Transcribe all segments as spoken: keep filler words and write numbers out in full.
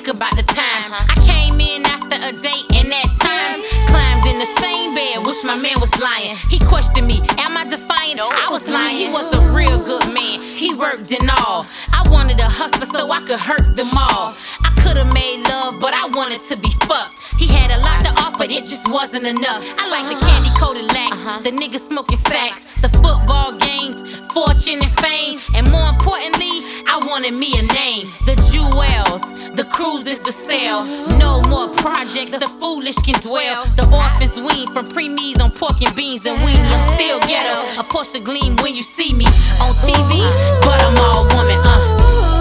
think about the times I came in after a date and at times climbed in the same bed, wish my man was lying. He questioned me, am I defiant? I was lying, he was a real good man. He worked and all. I wanted a hustler so I could hurt them all. I could've made love, but I wanted to be fucked. He had a lot to offer, it just wasn't enough. I like the candy-coated lax, the niggas smoking sacks, the football games, fortune and fame, and more importantly, I wanted me a name. The jewels, the cruises to sell, no more projects, the foolish can dwell. The orphans wean from preemies on pork and beans and weenie. I'm still ghetto, a Porsche gleam when you see me on T V, but I'm all woman, uh.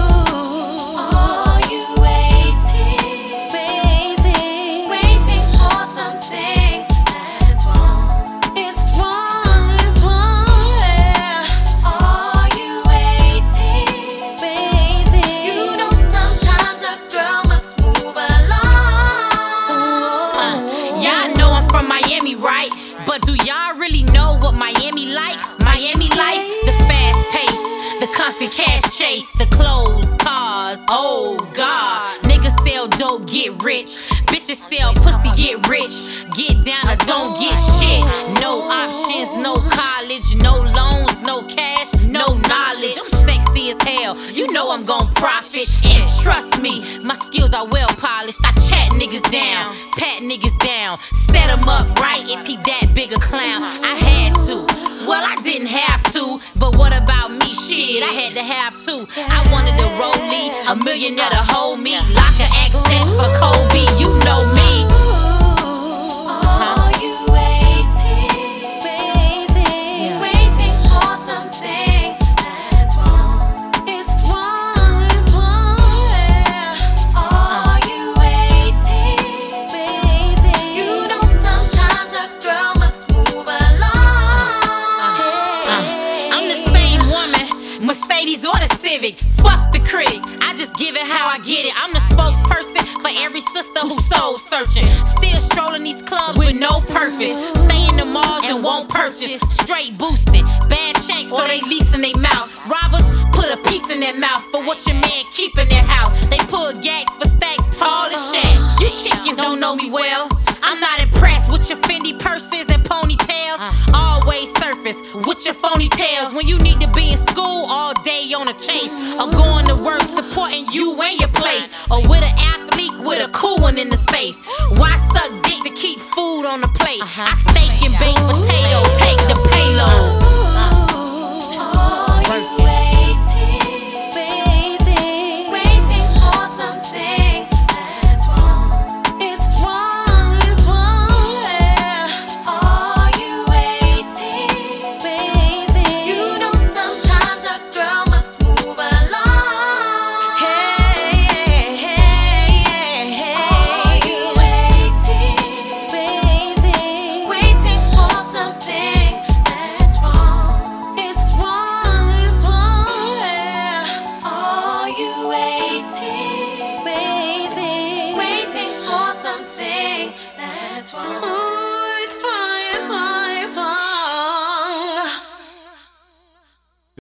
Right? But do y'all really know what Miami like? Miami life, the fast pace, the constant cash chase, the clothes, cars, oh God. Niggas sell dope, get rich. Bitches sell pussy, get rich. Get down or don't get shit. No options, no college, no loans, no cash, no knowledge. I'm sexy as hell, you know I'm gon' profit. And trust me, my skills are well polished. I chat niggas down, pat niggas down, set them up right if he that big a clown. I had to, well I didn't have to, but what about me? Shit, I had to have to. I wanted a rollie, a millionaire to hold me, locker access for Kobe, you know me. Mercedes or the Civic, fuck the critics, I just give it how I get it. I'm the spokesperson for every sister who's soul searching, still strolling these clubs with no purpose, stay in the malls and won't purchase, straight boosted, bad checks so they leasing their mouth. Robbers put a piece in their mouth for what your man keep in their house. They pull gags for stacks tall as shit. You chickens don't know me well, I'm not impressed with your Fendi purses and ponytails. Always surface with your phony tails when you need to be in school all day on a chase, or going to work supporting you and your place, or with an athlete with a cool one in the safe. Why suck dick to keep food on the plate? I steak and baked potato, take the payload. Waiting for something that's wrong.